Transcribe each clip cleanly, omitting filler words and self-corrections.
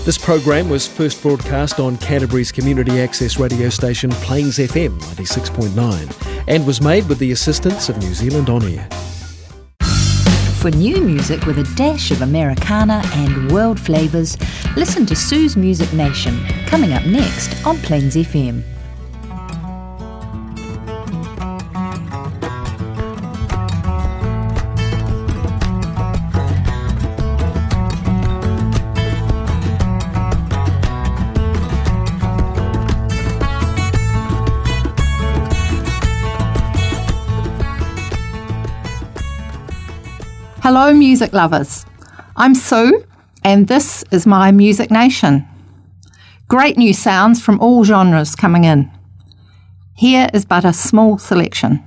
This program was first broadcast on Canterbury's community access radio station Plains FM 96.9 and was made with the assistance of New Zealand On Air. For new music with a dash of Americana and world flavours, listen to Sue's Music Nation, coming up next on Plains FM. Hello music lovers, I'm Sue and this is my Music Nation. Great new sounds from all genres coming in. Here is but a small selection.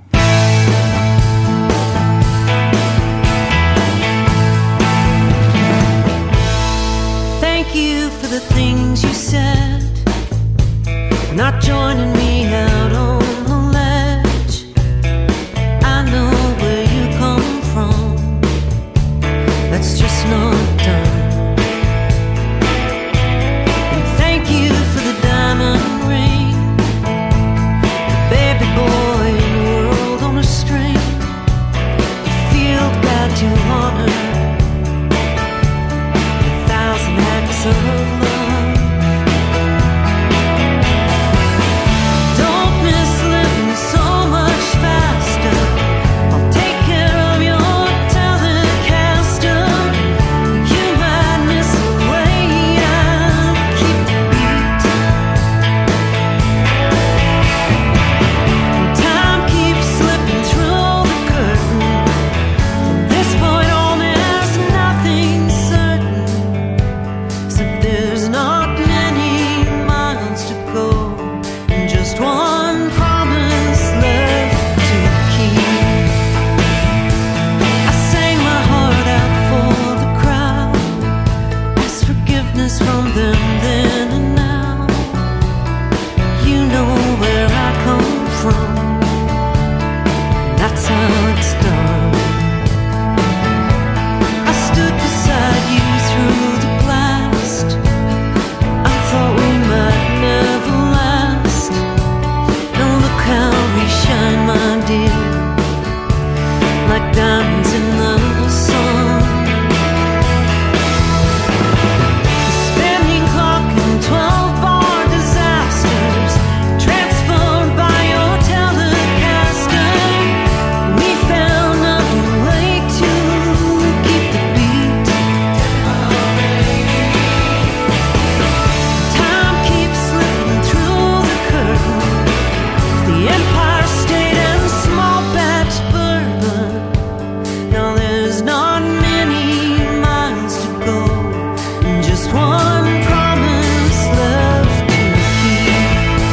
Thank you for the things you said, not joining me out on the ledge. I know where you come from, that's just not done. And thank you for the diamond ring, the baby boy in the world on a string, the field guide to honor, a thousand acts of love. Don't miss living so much faster. I'll take care of your Telecaster. You might miss the way I keep the beat. Time keeps slipping through the curtain. From this point on, there's nothing certain, except there's not many miles to go, and just one promise left to keep. I sang my heart out for the crowd, asked forgiveness from them then and now. You know where I come from, that's how it's done. I stood beside you through the blast. I thought we might never last. Now look how we shine, my dear, like diamonds in the sun. The spinning clock and 12-bar disasters transformed by your Telecaster. We found another way to keep the beat. Time keeps slipping through the curtain. The Empire State and small batch bourbon. Now there's not many miles to go, and just one promise left to keep.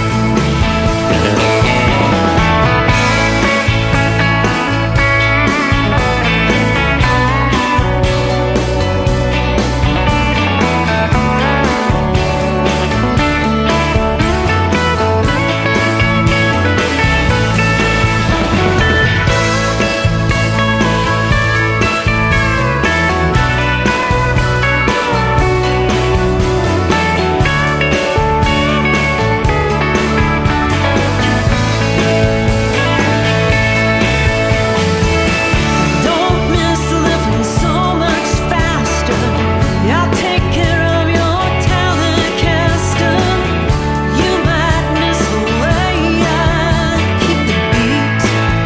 Don't miss living so much faster. I'll take care of your Telecaster. You might miss the way I keep the beat.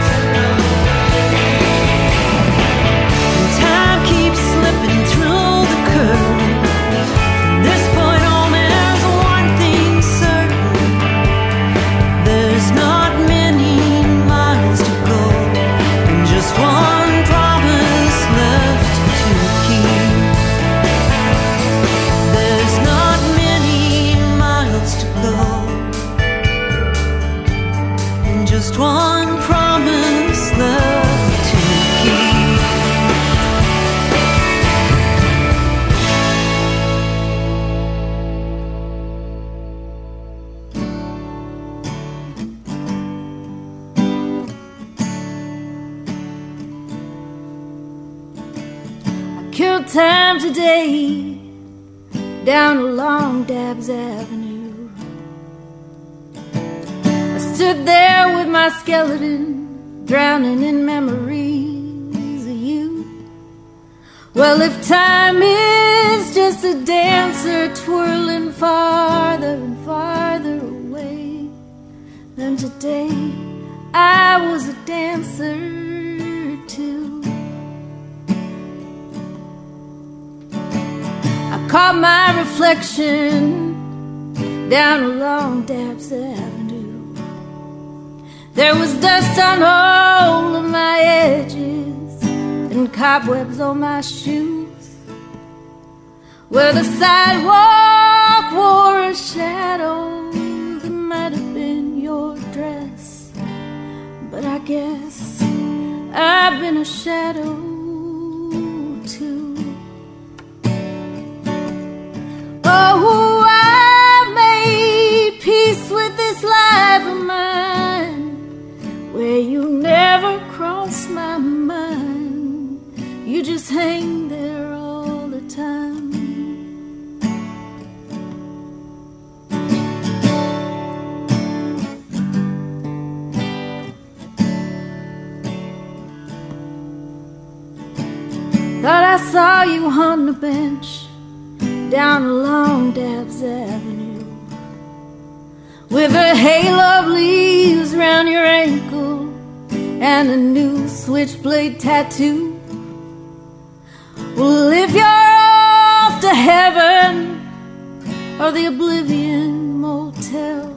And time keeps slipping through the curtain. From this point on, there's one thing certain. There's not many miles to go, and just one promise left to keep. There's not many miles to go, and just one promise left to keep. Killed time today, down along Dabbs Avenue. I stood there with my skeleton, drowning in memories of you. Well, if time is just a dancer twirling farther and farther away, then today I was a dancer too. I caught my reflection down along Dabbs Avenue. There was dust on all of my edges and cobwebs on my shoes, where the sidewalk wore a shadow that might have been your dress. But I guess I've been a shadow too. Oh, I made peace with this life of mine, where you never cross my mind. You just hang there all the time. Thought I saw you on the bench down along Dabbs Avenue, with a halo of leaves round your ankle and a new switchblade tattoo. Well, if you're off to heaven or the Oblivion Motel,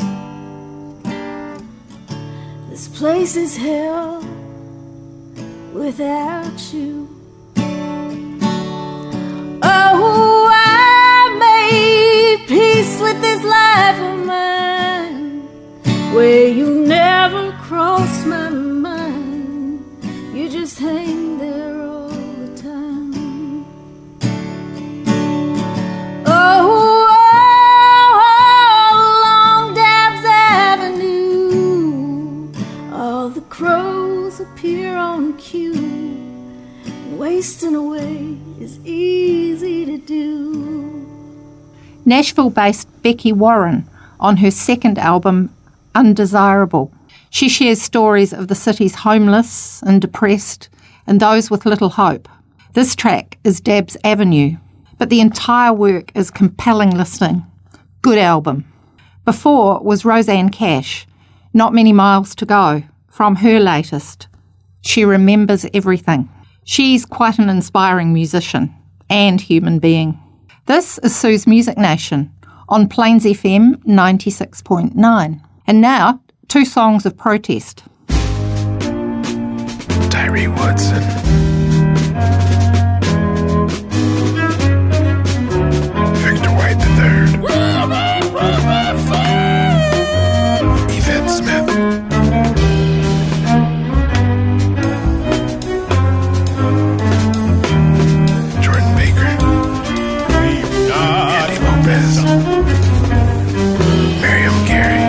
this place is hell without you. Oh, I made peace with this life of mine, where you never cross my mind. You just hang there all the time. Oh, along Dabbs Avenue, all the crows appear on cue, and wasting away is easy to do. Nashville-based Becky Warren on her second album, Undesirable. She shares stories of the city's homeless and depressed and those with little hope. This track is Dabbs Avenue, but the entire work is compelling listening. Good album. Before was Rosanne Cash, Not Many Miles to Go, from her latest, She Remembers Everything. She's quite an inspiring musician and human being. This is Sue's Music Nation on Plains FM 96.9. And now, 2 songs of protest. Tyree Woodson. Victor White III. Yvette Smith. Jordan Baker. Andy Lopez. Miriam Carey.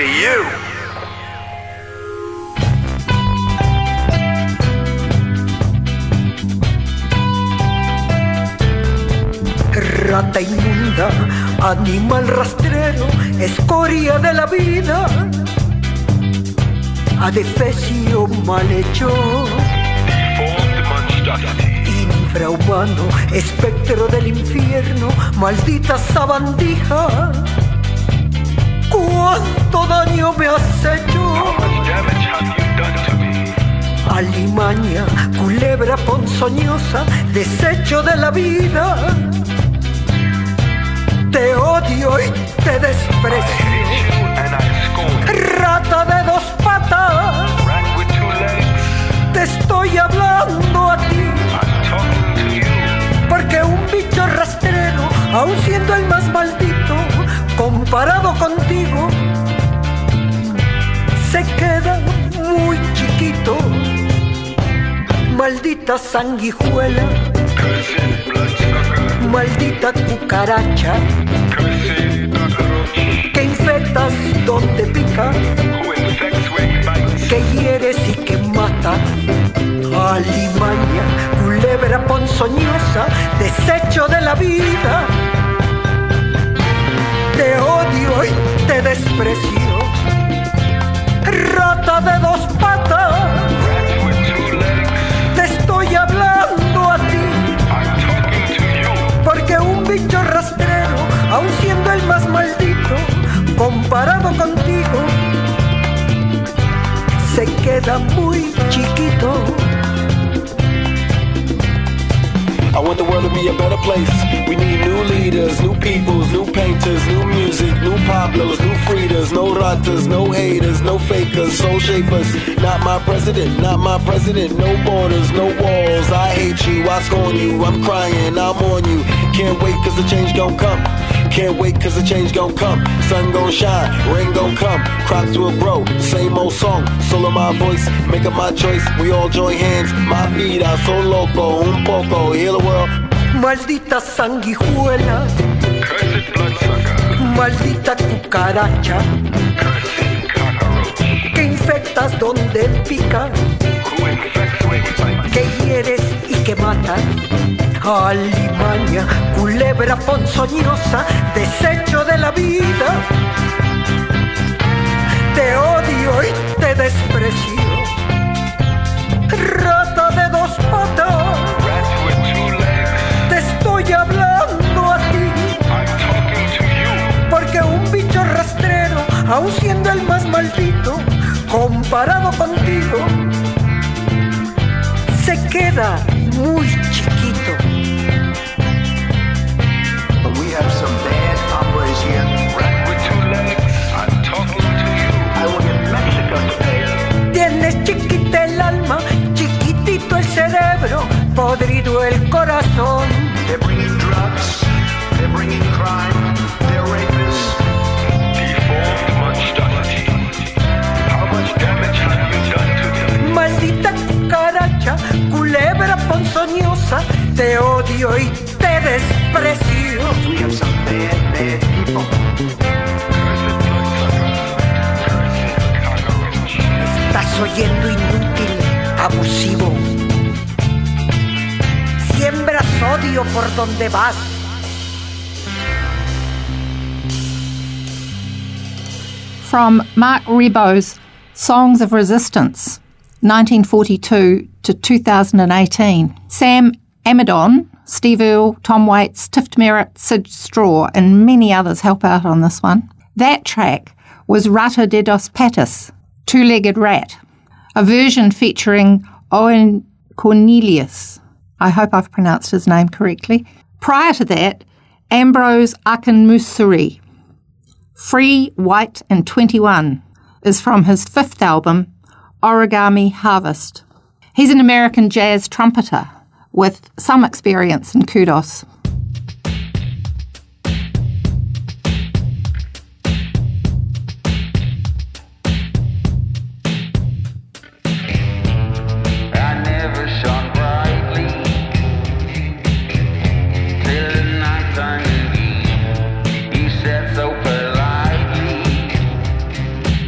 you. Rata inmunda, animal rastrero, escoria de la vida, adefesio malhechor, infrahumano, espectro del infierno, maldita sabandija, ¿cuánto daño me has hecho? Alimaña, culebra ponzoñosa, desecho de la vida, te odio y te desprecio. Rata de dos patas, te estoy hablando a ti, porque un bicho rastrero, aun siendo el más maldito, comparado contigo, se queda muy chiquito. Maldita sanguijuela, maldita cucaracha, que infectas donde pica, que hieres y que mata. Alimaña, culebra ponzoñosa, desecho de la vida, te odio y te desprecio. Rata de dos patas, te estoy hablando a ti, porque un bicho rastrero, aun siendo el más maldito, comparado contigo, se queda muy chiquito. I want the world to be a better place. We need new leaders, new peoples, new painters, new music, new Pablos, new Fridas, no ratas, no haters, no fakers, soul shapers. Not my president, not my president. No borders, no walls. I hate you, I scorn you. I'm crying, I'm on you. Can't wait cause the change gon' come. Can't wait cause the change gon' come. Sun gon' shine, rain gon' come. Crops will grow, same old song. Solo my voice, make up my choice. We all join hands, my vida so loco. Un poco, heal the world. Maldita sanguijuela, maldita cucaracha, que infectas donde pica, que hieres y que matas. Alimaña, culebra ponzoñosa, desecho de la vida, te odio y te desprecio. Rata de dos patas, te estoy hablando a ti, porque un bicho rastrero, aun siendo el más maldito, comparado contigo, se queda muy chiquito. We have some bad hombres here. Rat with two legs. I'm talking to you. I will get Mexico today. Tienes chiquita el alma, chiquitito el cerebro, podrido el corazón. They're bringing drugs. They're bringing crime. They're rapists. Deformed monstrosity. How much damage have you done to them? Maldita cucaracha, culebra ponzoñosa, te odio y te desprecio. We have some bad, bad people. Estás oyendo inútil, abusivo. Siembras odio por donde vas. From Mark Ribot's Songs of Resistance, 1942 to 2018. Sam Amidon, Steve Earle, Tom Waits, Tift Merritt, Sid Straw, and many others help out on this one. That track was Rata de dos Patas, Two-Legged Rat, a version featuring Owen Cornelius. I hope I've pronounced his name correctly. Prior to that, Ambrose Akinmusuri. Free, White and 21 is from his fifth album, Origami Harvest. He's an American jazz trumpeter with some experience in kudos. I never shone brightly till the nighttime began. You said so politely,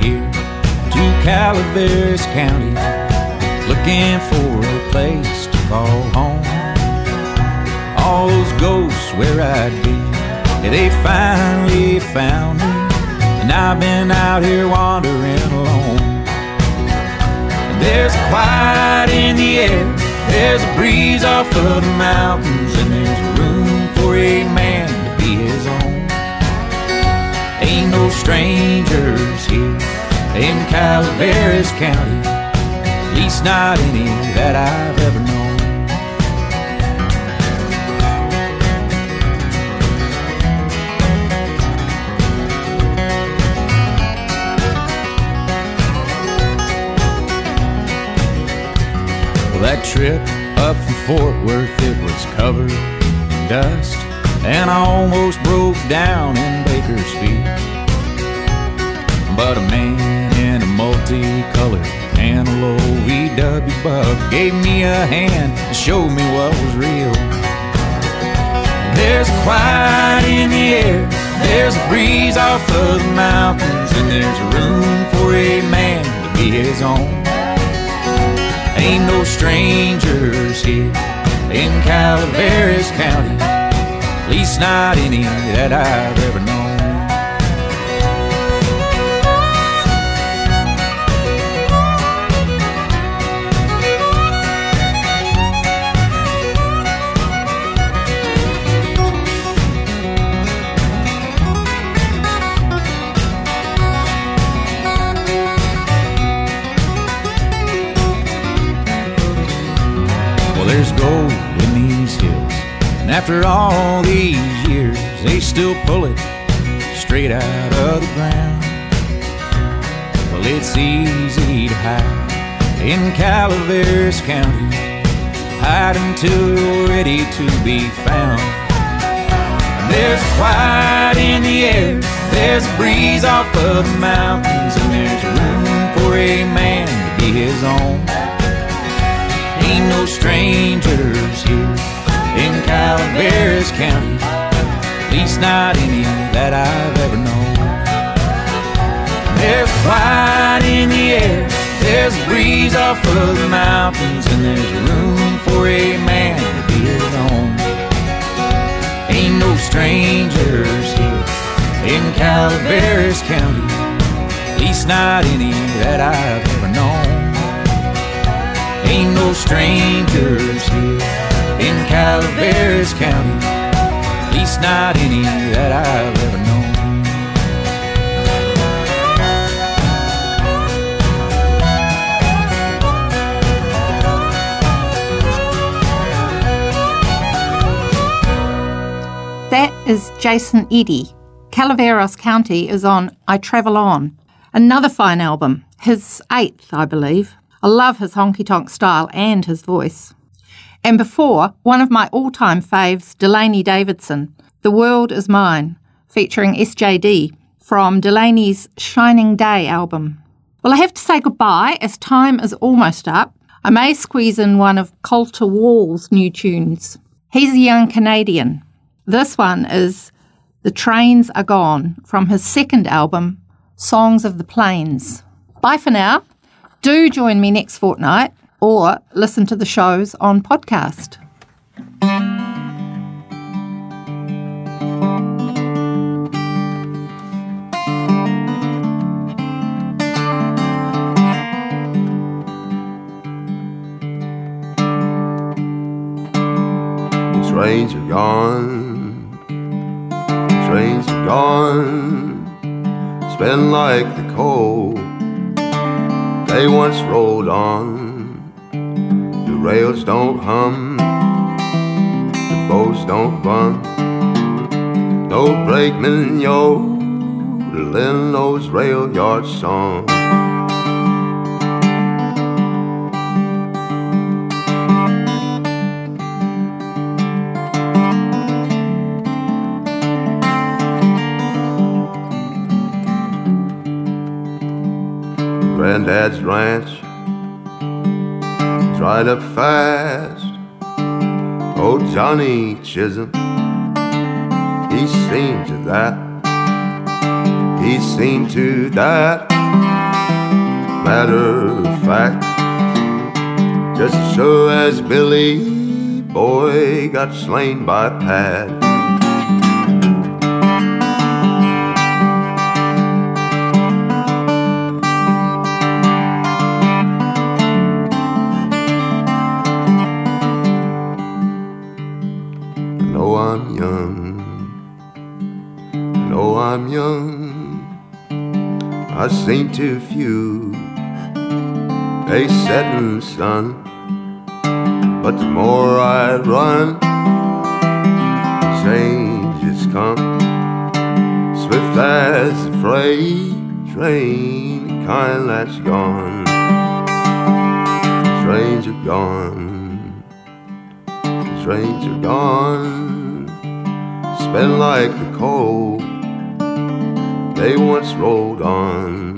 here to Calaveras County, looking for a place to call home. All those ghosts where I'd be, yeah, they finally found me, and I've been out here wandering alone. And there's a quiet in the air, there's a breeze off of the mountains, and there's room for a man to be his own. Ain't no strangers here in Calaveras County, at least not any that I've ever known. Well, that trip up from Fort Worth, it was covered in dust, and I almost broke down in Bakersfield. But a man in a multicolored Antelope VW bug gave me a hand and showed me what was real. There's a quiet in the air, there's a breeze off of the mountains, and there's room for a man to be his own. Ain't no strangers here in Calaveras County, at least not any that I've ever known. There's gold in these hills, and after all these years, they still pull it straight out of the ground. Well, it's easy to hide in Calaveras County, hide until you're ready to be found. And there's a quiet in the air, there's a breeze off of the mountains, and there's room for a man to be his own. Ain't no strangers here in Calaveras County, at least not any that I've ever known. There's quiet in the air, there's a breeze off of the mountains, and there's room for a man to be his own. Ain't no strangers here in Calaveras County, at least not any that I've ever known. Ain't no strangers here in Calaveras County, at least not any that I've ever known. That is Jason Eddy. Calaveras County is on I Travel On. Another fine album, his 8th, I believe. I love his honky-tonk style and his voice. And before, one of my all-time faves, Delaney Davidson, The World Is Mine, featuring SJD from Delaney's Shining Day album. Well, I have to say goodbye as time is almost up. I may squeeze in one of Colter Wall's new tunes. He's a young Canadian. This one is The Trains Are Gone from his 2nd album, Songs of the Plains. Bye for now. Do join me next fortnight or listen to the shows on podcast. Trains are gone, trains are gone, spin like the coal they once rolled on. The rails don't hum, the boats don't run, no brakeman yodeling those rail yard songs. Granddad's ranch dried up fast. Old Johnny Chisholm, he's seen to that. He's seen to that. matter of fact, just as sure as Billy Boy got slain by Pat. I'm young, I've seen too few a setting sun, but the more I run, changes come, swift as a freight train, the kind that's gone. Trains are gone, trains are gone, sped like the coal they once rolled on.